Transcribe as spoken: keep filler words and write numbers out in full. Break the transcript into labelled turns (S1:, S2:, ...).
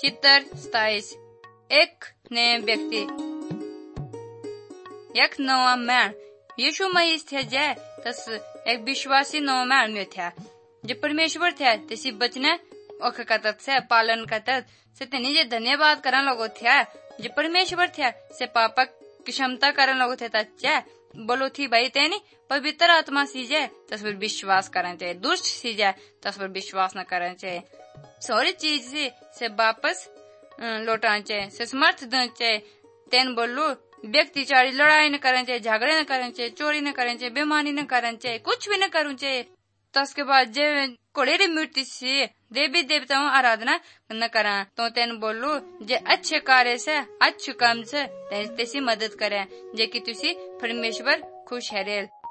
S1: चित्र सताईस। एक ने व्यक्ति एक नवा मैन यीशु मसीह थे जय तस एक विश्वासी नवा मैन में था जो परमेश्वर थे तेसी बचने ओख कतत से पालन कतत से तेनी जे धन्यवाद करन लोगो थे जो परमेश्वर थे से पापक की क्षमता करन लोगो थे तच्चे बोलो थी भाई तेनी पवित्र आत्मा सीजे तस पर विश्वास करन चाहिए, दुष्ट सीजे तस पर विश्वास न करन चाहिए, सारी चीज से से वापस लौटान चाहिए, से समर्थ देना चाहिए। तेन बोलू व्यक्ति चारी लड़ाई न करना चाहिए, झगड़े न करना चाहिए, चोरी न करना चाहिए, बेमानी न करना चाहिए, कुछ भी न करना चाहिए। तस के बाद जे कोड़ेरी मूर्ति से देवी देवताओं आराधना न करा तो तेन बोलू जे अच्छे कार्य से अच्छे काम से तेसी मदद करे जे कि तुसी परमेश्वर खुश है।